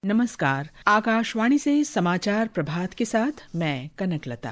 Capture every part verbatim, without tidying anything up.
नमस्कार। आकाशवाणी से समाचार प्रभात के साथ मैं कनकलता।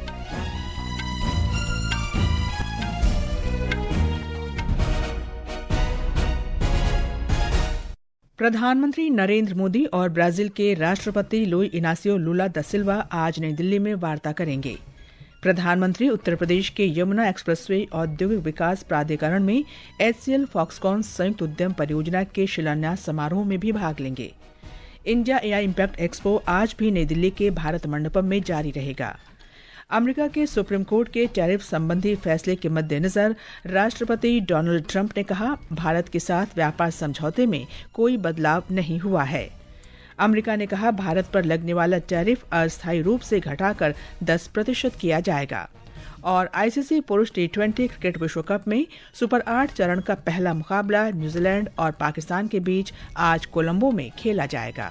प्रधानमंत्री नरेंद्र मोदी और ब्राजील के राष्ट्रपति लुई इनासियो लुला दा सिल्वा आज नई दिल्ली में वार्ता करेंगे। प्रधानमंत्री उत्तर प्रदेश के यमुना एक्सप्रेसवे औद्योगिक विकास प्राधिकरण में एचसीएल फॉक्सकॉन संयुक्त उद्यम परियोजना के शिलान्यास समारोह में भी भाग लेंगे। इंडिया एआई इम्पैक्ट एक्सपो आज भी नई दिल्ली के भारत मंडपम में जारी रहेगा। अमेरिका के सुप्रीम कोर्ट के टैरिफ संबंधी फैसले के मद्देनजर राष्ट्रपति डोनाल्ड ट्रंप ने कहा, भारत के साथ व्यापार समझौते में कोई बदलाव नहीं हुआ है। अमेरिका ने कहा, भारत पर लगने वाला टैरिफ अस्थायी रूप से घटाकर दस प्रतिशत किया जाएगा। और आईसीसी पुरुष टी ट्वेंटी क्रिकेट विश्व कप में सुपर आठ चरण का पहला मुकाबला न्यूजीलैंड और पाकिस्तान के बीच आज कोलंबो में खेला जाएगा।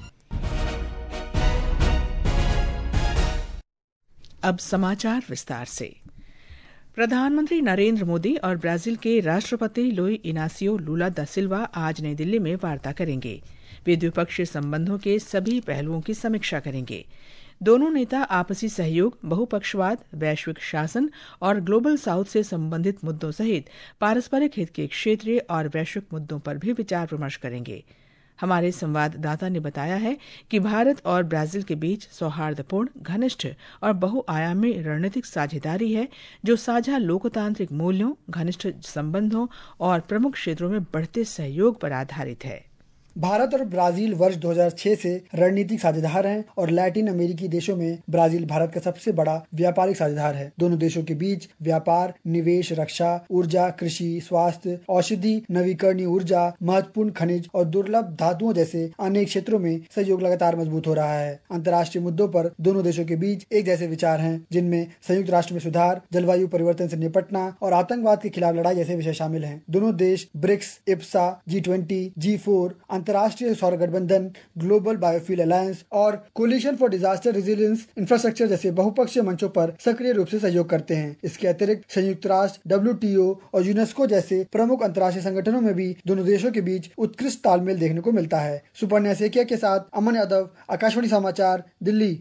अब समाचार विस्तार से। प्रधानमंत्री नरेंद्र मोदी और ब्राजील के राष्ट्रपति लुई इनासियो लुला दा सिल्वा आज नई दिल्ली में वार्ता करेंगे। वे द्विपक्षीय संबंधों के सभी पहलुओं की समीक्षा करेंगे। दोनों नेता आपसी सहयोग, बहुपक्षवाद, वैश्विक शासन और ग्लोबल साउथ से संबंधित मुद्दों सहित पारस्परिक हित के क्षेत्रीय और वैश्विक मुद्दों पर भी विचार विमर्श करेंगे। हमारे संवाददाता ने बताया है कि भारत और ब्राजील के बीच सौहार्दपूर्ण, घनिष्ठ और बहुआयामी रणनीतिक साझेदारी है, जो साझा लोकतांत्रिक मूल्यों, घनिष्ठ संबंधों और प्रमुख क्षेत्रों में बढ़ते सहयोग पर आधारित है। भारत और ब्राजील वर्ष दो हज़ार छह से रणनीतिक साझेदार हैं और लैटिन अमेरिकी देशों में ब्राजील भारत का सबसे बड़ा व्यापारिक साझेदार है। दोनों देशों के बीच व्यापार, निवेश, रक्षा, ऊर्जा, कृषि, स्वास्थ्य, औषधि, नवीकरणीय ऊर्जा, महत्वपूर्ण खनिज और दुर्लभ धातुओं जैसे अनेक क्षेत्रों में सहयोग लगातार मजबूत हो रहा है। अंतर्राष्ट्रीय मुद्दों पर दोनों देशों के बीच एक जैसे विचार हैं, जिनमें संयुक्त राष्ट्र में सुधार, जलवायु परिवर्तन से निपटना और आतंकवाद के खिलाफ लड़ाई जैसे विषय शामिल हैं। दोनों देश BRICS, IBSA, G twenty, G four, अंतर्राष्ट्रीय सौर गठबंधन, ग्लोबल बायोफ्यूल अलायंस और coalition for disaster resilience infrastructure जैसे बहुपक्षीय मंचों पर सक्रिय रूप से सहयोग करते हैं। इसके अतिरिक्त संयुक्त राष्ट्र, डब्ल्यूटीओ और यूनेस्को जैसे प्रमुख अंतर्राष्ट्रीय संगठनों में भी दोनों देशों के बीच उत्कृष्ट तालमेल देखने को मिलता है। सुपर्णा सेकिया के साथ अमन यादव, आकाशवाणी समाचार, दिल्ली।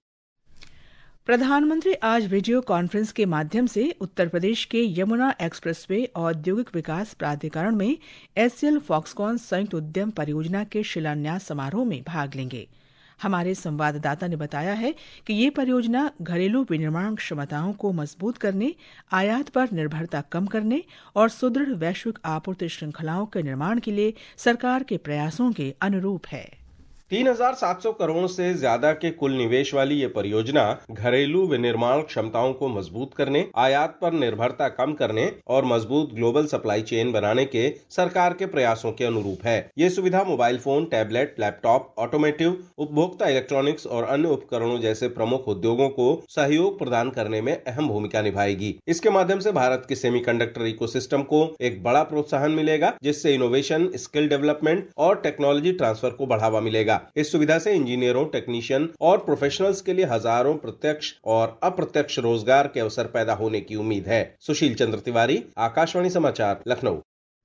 प्रधानमंत्री आज वीडियो कॉन्फ्रेंस के माध्यम से उत्तर प्रदेश के यमुना एक्सप्रेसवे औद्योगिक विकास प्राधिकरण में एचसीएल फॉक्सकॉन संयुक्त उद्यम परियोजना के शिलान्यास समारोह में भाग लेंगे। हमारे संवाददाता ने बताया है कि ये परियोजना घरेलू विनिर्माण क्षमताओं को मजबूत करने, आयात पर निर्भरता कम करने और सुदृढ़ वैश्विक आपूर्ति श्रृंखलाओं के निर्माण के लिए सरकार के प्रयासों के अनुरूप है। तीन हजार सात सौ करोड़ से ज्यादा के कुल निवेश वाली ये परियोजना घरेलू विनिर्माण क्षमताओं को मजबूत करने, आयात पर निर्भरता कम करने और मजबूत ग्लोबल सप्लाई चेन बनाने के सरकार के प्रयासों के अनुरूप है। ये सुविधा mobile phone, tablet, laptop, automotive, उपभोक्ता इलेक्ट्रॉनिक्स और अन्य उपकरणों जैसे प्रमुख उद्योगों को सहयोग प्रदान करने में अहम भूमिका निभाएगी। इसके माध्यम से भारत के सेमीकंडक्टर इकोसिस्टम को एक बड़ा प्रोत्साहन मिलेगा, जिससे इनोवेशन, स्किल डेवलपमेंट और टेक्नोलॉजी ट्रांसफर को बढ़ावा मिलेगा। इस सुविधा से इंजीनियरों, टेक्नीशियन और प्रोफेशनल्स के लिए हजारों प्रत्यक्ष और अप्रत्यक्ष रोजगार के अवसर पैदा होने की उम्मीद है। सुशील चंद्र तिवारी, आकाशवाणी समाचार, Lucknow.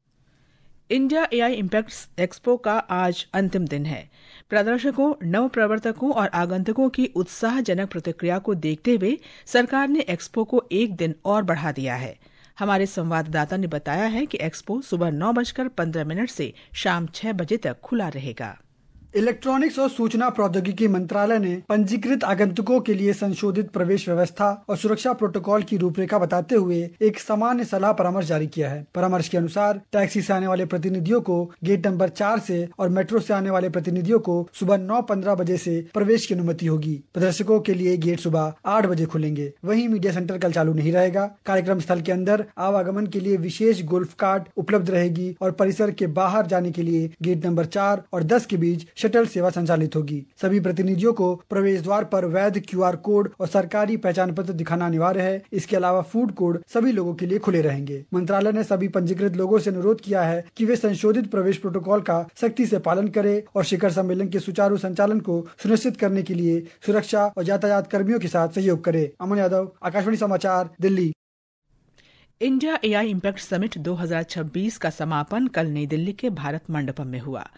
India AI impact expo का आज अंतिम दिन है। प्रदर्शकों, नव प्रवर्तकों और आगंतुकों की उत्साहजनक प्रतिक्रिया को देखते हुए सरकार ने एक्सपो को एक दिन और बढ़ा दिया है। हमारे संवाददाता ने बताया है कि एक्सपो सुबह नौ बजकर पंद्रह मिनट से शाम छह बजे तक खुला रहेगा। इलेक्ट्रॉनिक्स और सूचना प्रौद्योगिकी मंत्रालय ने पंजीकृत आगंतुकों के लिए संशोधित प्रवेश व्यवस्था और सुरक्षा प्रोटोकॉल की रूपरेखा बताते हुए एक सामान्य सलाह परामर्श जारी किया है। परामर्श के अनुसार टैक्सी से आने वाले प्रतिनिधियों को गेट नंबर चार से और मेट्रो से आने वाले प्रतिनिधियों को सुबह नौ पंद्रह बजे से प्रवेश की अनुमति होगी। प्रदर्शकों के लिए गेट सुबह आठ बजे खुलेंगे। वहीं मीडिया सेंटर कल चालू नहीं रहेगा। कार्यक्रम स्थल के अंदर आवागमन के लिए विशेष गोल्फ कार्ट उपलब्ध रहेगी और परिसर के बाहर जाने के लिए गेट नंबर चार और दस के बीच शटल सेवा संचालित होगी। सभी प्रतिनिधियों को प्रवेश द्वार पर वैध क्यूआर कोड और सरकारी पहचान पत्र दिखाना अनिवार्य है। इसके अलावा फूड कोर्ट सभी लोगों के लिए खुले रहेंगे। मंत्रालय ने सभी पंजीकृत लोगों से अनुरोध किया है कि वे संशोधित प्रवेश प्रोटोकॉल का सख्ती से पालन करें और शिखर सम्मेलन के सुचारू संचालन को सुनिश्चित करने के लिए सुरक्षा और यातायात कर्मियों के साथ सहयोग करें। अमन यादव, आकाशवाणी समाचार, Delhi. India AI impact summit दो हज़ार छब्बीस का समापन कल नई दिल्ली के भारत मंडपम में हुआ।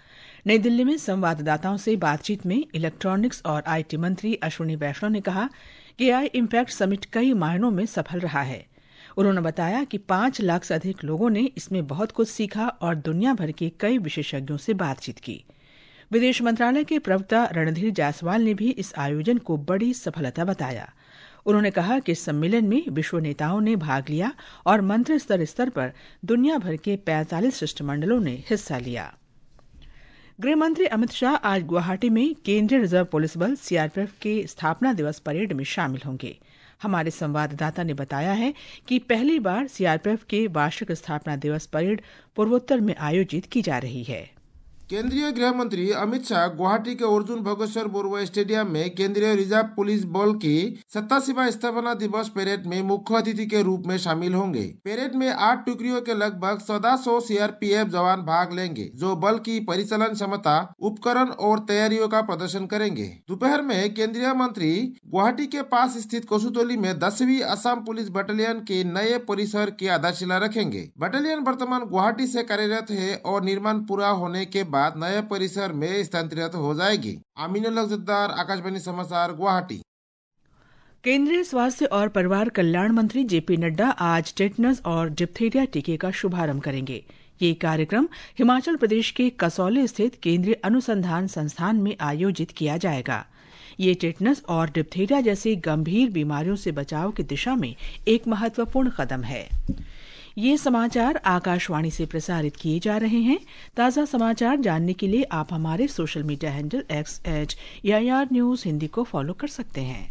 नई दिल्ली में संवाददाताओं से बातचीत में इलेक्ट्रॉनिक्स और आईटी मंत्री अश्विनी वैष्णव ने कहा कि एआई इम्पैक्ट समिट कई मायनों में सफल रहा है। उन्होंने बताया कि पांच लाख से अधिक लोगों ने इसमें बहुत कुछ सीखा और दुनिया भर के कई विशेषज्ञों से बातचीत की। विदेश मंत्रालय के प्रवक्ता रणधीर जायसवाल ने भी इस आयोजन को बड़ी सफलता बताया। उन्होंने कहा कि इस सम्मेलन में विश्व नेताओं ने भाग लिया और मंत्री स्तर स्तर पर दुनिया भर के पैंतालीस शिष्टमंडलों ने हिस्सा लिया। गृह मंत्री अमित शाह आज गुवाहाटी में केंद्रीय रिजर्व पुलिस बल सीआरपीएफ के स्थापना दिवस परेड में शामिल होंगे। हमारे संवाददाता ने बताया है कि पहली बार सीआरपीएफ के वार्षिक स्थापना दिवस परेड पूर्वोत्तर में आयोजित की जा रही है। केंद्रीय गृह मंत्री अमित शाह गुवाहाटी के अर्जुन भोगेश्वर बोरवा स्टेडियम में केंद्रीय रिजर्व पुलिस बल की सत्तासीवां स्थापना दिवस परेड में मुख्य अतिथि के रूप में शामिल होंगे। परेड में आठ टुकड़ियों के लगभग चौदह सौ सीआरपीएफ जवान भाग लेंगे, जो बल की परिचालन क्षमता, उपकरण और तैयारियों का प्रदर्शन करेंगे। दोपहर में केंद्रीय मंत्री गुवाहाटी के पास स्थित कोसुतोली में दसवीं असम पुलिस बटालियन के नए परिसर की आधारशिला रखेंगे। बटालियन वर्तमान गुवाहाटी से कार्यरत है और निर्माण पूरा होने के बाद नए परिसर में स्थानांतरित हो जाएगी। आमीनुल हक जद्दार, आकाशवाणी समाचार, गुवाहाटी। केंद्रीय स्वास्थ्य और परिवार कल्याण मंत्री जेपी नड्डा आज टेटनस और डिप्थीरिया टीके का शुभारंभ करेंगे। ये कार्यक्रम हिमाचल प्रदेश के कसौली स्थित केंद्रीय अनुसंधान संस्थान में आयोजित किया जाएगा। ये टेटनस और डिप्थीरिया जैसी गंभीर बीमारियों से बचाव की दिशा में एक महत्वपूर्ण कदम है। ये समाचार आकाशवाणी से प्रसारित किए जा रहे हैं। ताज़ा समाचार जानने के लिए आप हमारे social media handle X at AIR news Hindi को फॉलो कर सकते हैं।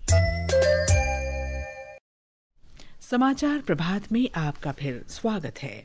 समाचार प्रभात में आपका फिर स्वागत है।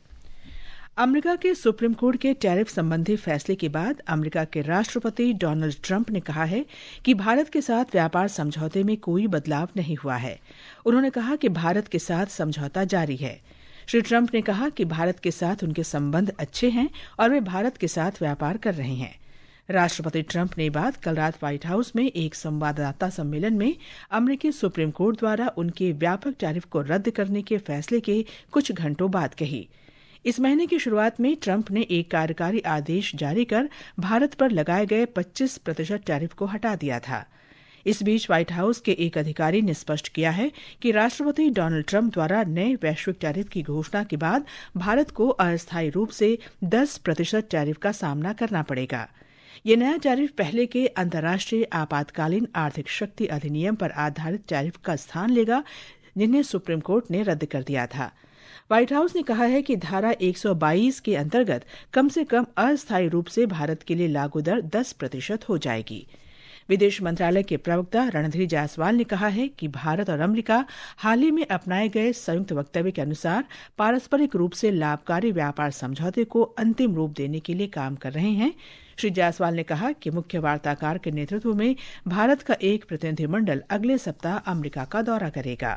अमेरिका के सुप्रीम कोर्ट के टैरिफ संबंधी फैसले के बाद अमेरिका के राष्ट्रपति डोनाल्ड ट्रंप ने कहा है कि भारत के साथ व्यापार समझौते में कोई बदलाव नहीं हुआ है। उन्होंने कहा कि भारत के साथ समझौता जारी है। श्री ट्रंप ने कहा कि भारत के साथ उनके संबंध अच्छे हैं और वे भारत के साथ व्यापार कर रहे हैं। राष्ट्रपति ट्रंप ने बात कल रात व्हाइट हाउस में एक संवाददाता सम्मेलन में अमेरिकी सुप्रीम कोर्ट द्वारा उनके व्यापक टैरिफ को रद्द करने के फैसले के कुछ घंटों बाद कही। इस महीने की शुरुआत में ट्रंप ने एक कार्यकारी आदेश जारी कर भारत पर लगाए गए पच्चीस प्रतिशत टैरिफ को हटा दिया था। इस बीच व्हाइट हाउस के एक अधिकारी ने स्पष्ट किया है कि राष्ट्रपति डोनाल्ड ट्रंप द्वारा नए वैश्विक टैरिफ की घोषणा के बाद भारत को अस्थायी रूप से दस प्रतिशत टैरिफ का सामना करना पड़ेगा। ये नया टैरिफ पहले के अंतर्राष्ट्रीय आपातकालीन आर्थिक शक्ति अधिनियम पर आधारित टैरिफ का स्थान लेगा, जिन्हें सुप्रीम कोर्ट ने रद्द कर दिया था। व्हाइट हाउस ने कहा है कि धारा एक सौ बाईस के अंतर्गत कम से कम अस्थायी रूप से भारत के लिए लागू दर दस प्रतिशत हो जाएगी। विदेश मंत्रालय के प्रवक्ता रणधीर जायसवाल ने कहा है कि भारत और अमेरिका हाल ही में अपनाए गए संयुक्त वक्तव्य के अनुसार पारस्परिक रूप से लाभकारी व्यापार समझौते को अंतिम रूप देने के लिए काम कर रहे हैं। श्री जायसवाल ने कहा कि मुख्य वार्ताकार के नेतृत्व में भारत का एक प्रतिनिधिमंडल अगले सप्ताह अमेरिका का दौरा करेगा।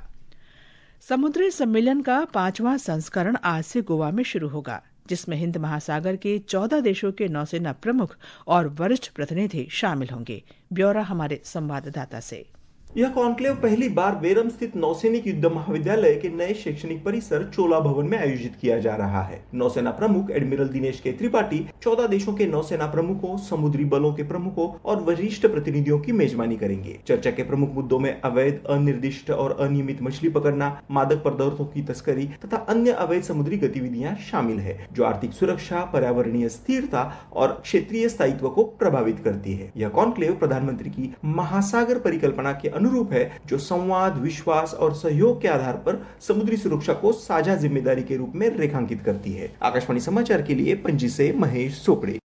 समुद्री सम्मेलन का पांचवां संस्करण आज से गोवा में शुरू होगा, जिसमें हिंद महासागर के चौदह देशों के नौसेना प्रमुख और वरिष्ठ प्रतिनिधि शामिल होंगे। ब्यौरा हमारे संवाददाता से। यह कॉन्क्लेव पहली बार बेरम स्थित नौसैनिक युद्ध महाविद्यालय के नए शैक्षणिक परिसर चोला भवन में आयोजित किया जा रहा है। नौसेना प्रमुख एडमिरल दिनेश के त्रिपाठी चौदह देशों के नौसेना प्रमुखों, समुद्री बलों के प्रमुखों और वरिष्ठ प्रतिनिधियों की मेजबानी करेंगे। चर्चा के प्रमुख मुद्दों में अवैध, अनिर्दिष्ट और अनियमित मछली पकड़ना, मादक पदार्थों की तस्करी तथा अन्य अवैध समुद्री गतिविधियां शामिल है, जो आर्थिक सुरक्षा, पर्यावरणीय स्थिरता और क्षेत्रीय स्थायित्व को प्रभावित करती है। यह कॉन्क्लेव प्रधानमंत्री की महासागर परिकल्पना के अनुरूप है, जो संवाद, विश्वास और सहयोग के आधार पर समुद्री सुरक्षा को साझा जिम्मेदारी के रूप में रेखांकित करती है। आकाशवाणी समाचार के लिए पणजी से महेश सोपड़े।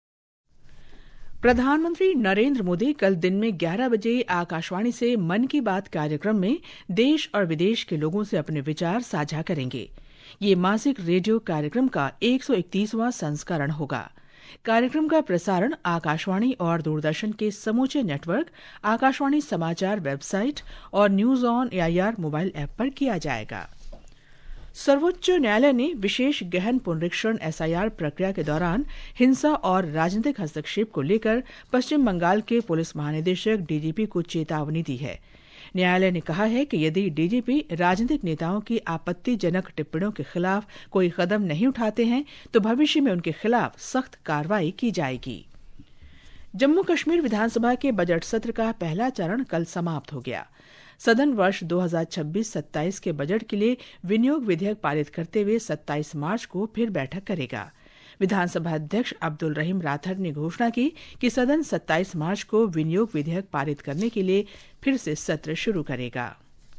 प्रधानमंत्री नरेंद्र मोदी कल दिन में ग्यारह बजे आकाशवाणी से मन की बात कार्यक्रम में देश और विदेश के लोगों से अपने विचार साझा करेंगे। ये मासिक रेडियो कार्यक्रम का एक सौ इकतीसवां संस्करण होगा। कार्यक्रम का प्रसारण आकाशवाणी और दूरदर्शन के समूचे नेटवर्क, आकाशवाणी समाचार वेबसाइट और news on AIR mobile app पर किया जाएगा। सर्वोच्च न्यायालय ने विशेष गहन पुनरीक्षण एसआईआर प्रक्रिया के दौरान हिंसा और राजनीतिक हस्तक्षेप को लेकर पश्चिम बंगाल के पुलिस महानिदेशक डीजीपी को चेतावनी दी है। न्यायालय ने कहा है कि यदि डीजीपी राजनीतिक नेताओं की आपत्तिजनक टिप्पणियों के खिलाफ कोई कदम नहीं उठाते हैं तो भविष्य में उनके खिलाफ सख्त कार्रवाई की जाएगी। जम्मू कश्मीर विधानसभा के बजट सत्र का पहला चरण कल समाप्त हो गया। सदन वर्ष दो हज़ार छब्बीस सत्ताईस के बजट के लिए विनियोग विधेयक पारित करते हुए सत्ताईस मार्च को फिर बैठक करेगा। विधानसभा अध्यक्ष अब्दुल रहीम राठौर ने घोषणा की कि सदन सत्ताईस मार्च को विनियोग विधेयक पारित करने के लिए फिर से सत्र शुरू करेगा।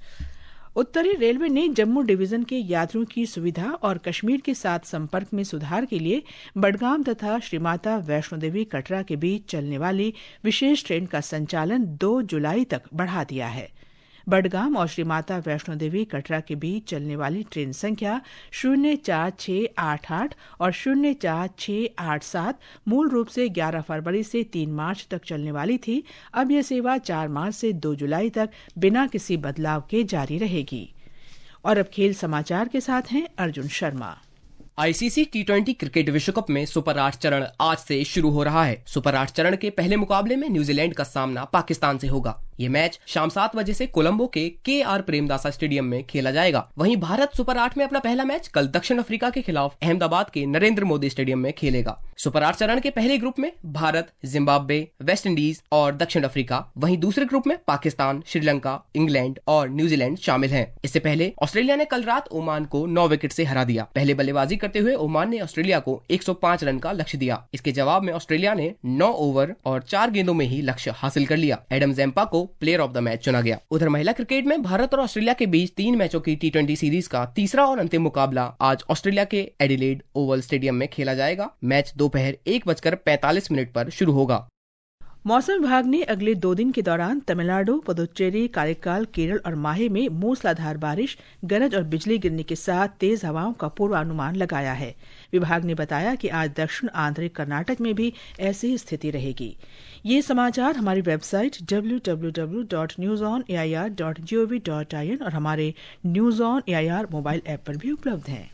उत्तरी रेलवे ने जम्मू डिवीजन के यात्रियों की सुविधा और कश्मीर के साथ संपर्क में सुधार के लिए बडगाम तथा श्री माता वैष्णो देवी कटरा के बीच चलने वाली विशेष ट्रेन का संचालन दो जुलाई तक बढ़ा दिया है। बडगाम और श्री माता वैष्णो देवी कटरा के बीच चलने वाली ट्रेन संख्या शून्य चार छह आठ आठ और शून्य चार छह आठ सात मूल रूप से ग्यारह फरवरी से तीन मार्च तक चलने वाली थी। अब यह सेवा चार मार्च से दो जुलाई तक बिना किसी बदलाव के जारी रहेगी। और अब खेल समाचार के साथ हैं Arjun Sharma. ICC T twenty cricket विश्व कप में सुपर आठ चरण आज से शुरू हो रहा है। सुपर आठ चरण के पहले मुकाबले में न्यूजीलैंड का सामना पाकिस्तान से होगा। ये मैच शाम सात बजे से कोलंबो के के आर प्रेमदासा स्टेडियम में खेला जाएगा। वहीं भारत सुपर आठ में अपना पहला मैच कल दक्षिण अफ्रीका के खिलाफ अहमदाबाद के नरेंद्र मोदी स्टेडियम में खेलेगा। सुपर आठ चरण के पहले ग्रुप में भारत, जिम्बाब्वे, वेस्ट इंडीज और दक्षिण अफ्रीका, वहीं दूसरे ग्रुप में पाकिस्तान, श्रीलंका, इंग्लैंड और न्यूजीलैंड शामिल हैं। इससे पहले ऑस्ट्रेलिया ने कल रात ओमान को नौ विकेट से हरा दिया। पहले बल्लेबाजी करते हुए ओमान ने ऑस्ट्रेलिया को एक सौ पाँच रन का लक्ष्य दिया। इसके जवाब में ऑस्ट्रेलिया ने नौ ओवर और चार गेंदों में ही लक्ष्य हासिल कर लिया। एडम ज़ेम्पा को प्लेयर ऑफ द मैच चुना गया। उधर महिला क्रिकेट में भारत और ऑस्ट्रेलिया के बीच तीन मैचों की टी ट्वेंटी सीरीज का तीसरा और अंतिम मुकाबला आज ऑस्ट्रेलिया के एडिलेड ओवल स्टेडियम में खेला जाएगा। मैच दोपहर एक बजकर पैंतालीस मिनट पर शुरू होगा। मौसम विभाग ने अगले दो दिन के दौरान तमिलनाडु, पुदुचेरी, कारिकाल, केरल और माहे में मूसलाधार बारिश, गरज और बिजली गिरने के साथ तेज हवाओं का पूर्वानुमान लगाया है। विभाग ने बताया कि आज दक्षिण आंतरिक कर्नाटक में भी ऐसी ही स्थिति रहेगी। ये समाचार हमारी website W W W dot news on A I R dot G O V dot I N और हमारे news on A I R mobile app पर भी उपलब्ध हैं।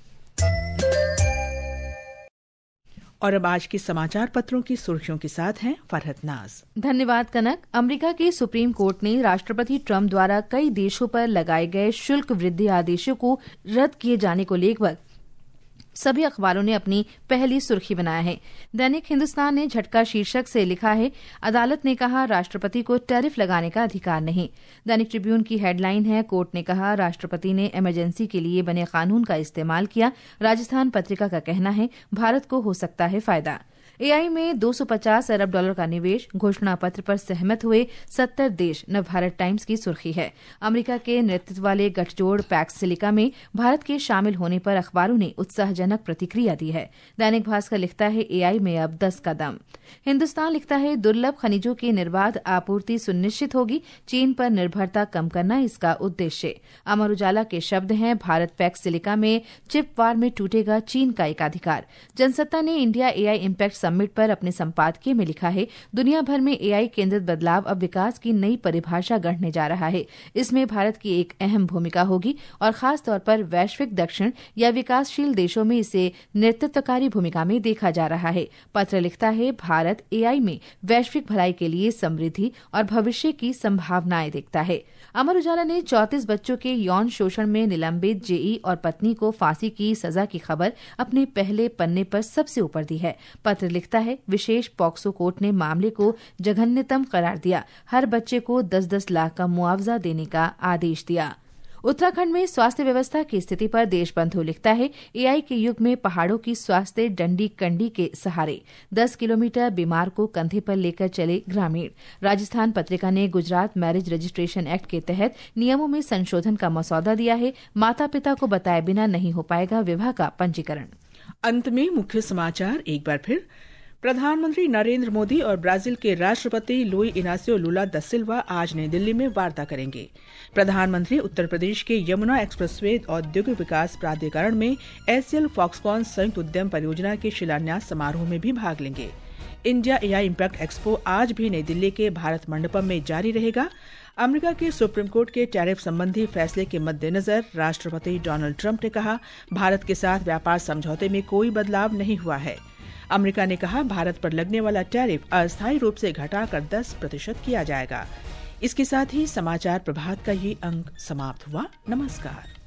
और अब आज के समाचार पत्रों की सुर्खियों के साथ हैं फरहत नाज। धन्यवाद कनक। अमेरिका की सुप्रीम कोर्ट ने राष्ट्रपति ट्रंप द्वारा कई देशों पर लगाए गए शुल्क वृद्धि आदेशों को रद्द किए जाने को लेकर सभी अखबारों ने अपनी पहली सुर्खी बनाया है। दैनिक हिंदुस्तान ने झटका शीर्षक से लिखा है, अदालत ने कहा राष्ट्रपति को टैरिफ लगाने का अधिकार नहीं। दैनिक ट्रिब्यून की हेडलाइन है, कोर्ट ने कहा राष्ट्रपति ने इमरजेंसी के लिए बने कानून का इस्तेमाल किया। राजस्थान पत्रिका का कहना है, भारत को हो सकता है फायदा। एआई में दो सौ पचास अरब डॉलर का निवेश, घोषणा पत्र पर सहमत हुए सत्तर देश, नवभारत टाइम्स की सुर्खी है। अमेरिका के नेतृत्व वाले गठजोड़ पैक्स सिलिका में भारत के शामिल होने पर अखबारों ने उत्साहजनक प्रतिक्रिया दी है। दैनिक भास्कर लिखता है, एआई में अब दस का दम। हिंदुस्तान लिखता है, दुर्लभ खनिजों की निर्बाध आपूर्ति सुनिश्चित होगी, चीन पर निर्भरता कम करना इसका उद्देश्य। अमर उजाला के शब्द हैं, भारत पैक्स सिलिका में चिप वार में टूटेगा चीन का एकाधिकार। जनसत्ता ने इंडिया एआई इम्पैक्ट समिट पर अपने संपादकीय में लिखा है, दुनिया भर में एआई केंद्रित बदलाव अब विकास की नई परिभाषा गढ़ने जा रहा है। इसमें भारत की एक अहम भूमिका होगी और खास तौर पर वैश्विक दक्षिण या विकासशील देशों में इसे नेतृत्वकारी भूमिका में देखा जा रहा है। पत्र लिखता है, भारत एआई में वैश्विक भलाई के लिए समृद्धि और भविष्य की संभावनाएं देखता है। अमर उजाला ने चौंतीस बच्चों के यौन शोषण में निलंबित जेई और पत्नी को फांसी की सजा की खबर अपने पहले पन्ने पर सबसे ऊपर दी है। पत्र लिखता है, विशेष पॉक्सो कोर्ट ने मामले को जघन्यतम करार दिया, हर बच्चे को दस दस लाख का मुआवजा देने का आदेश दिया। उत्तराखंड में स्वास्थ्य व्यवस्था की स्थिति पर देशबंधु लिखता है, एआई के युग में पहाड़ों की स्वास्थ्य डंडी कंडी के सहारे, दस किलोमीटर बीमार को कंधे पर लेकर चले ग्रामीण। राजस्थान पत्रिका ने गुजरात मैरिज रजिस्ट्रेशन एक्ट के तहत नियमों में संशोधन का मसौदा दिया है, माता पिता को बताए बिना नहीं हो पाएगा विवाह का पंजीकरण। अंत में मुख्य समाचार एक बार फिर। प्रधानमंत्री नरेंद्र मोदी और ब्राजील के राष्ट्रपति लुई इनासियो लुला दा सिल्वा आज नई दिल्ली में वार्ता करेंगे। प्रधानमंत्री उत्तर प्रदेश के यमुना एक्सप्रेसवे औद्योगिक विकास प्राधिकरण में एसएल फॉक्सकॉन संयुक्त उद्यम परियोजना के शिलान्यास समारोह में भी भाग लेंगे। इंडिया एआई इम्पैक्ट एक्सपो आज भी नई दिल्ली के भारत मंडपम में जारी रहेगा। अमेरिका के सुप्रीम कोर्ट के टैरिफ संबंधी फैसले के मद्देनजर राष्ट्रपति डोनाल्ड ट्रंप ने कहा, भारत के साथ व्यापार समझौते में कोई बदलाव नहीं हुआ है। अमेरिका ने कहा, भारत पर लगने वाला टैरिफ अस्थायी रूप से घटाकर दस प्रतिशत किया जाएगा। इसके साथ ही समाचार प्रभात का ये अंक समाप्त हुआ। नमस्कार।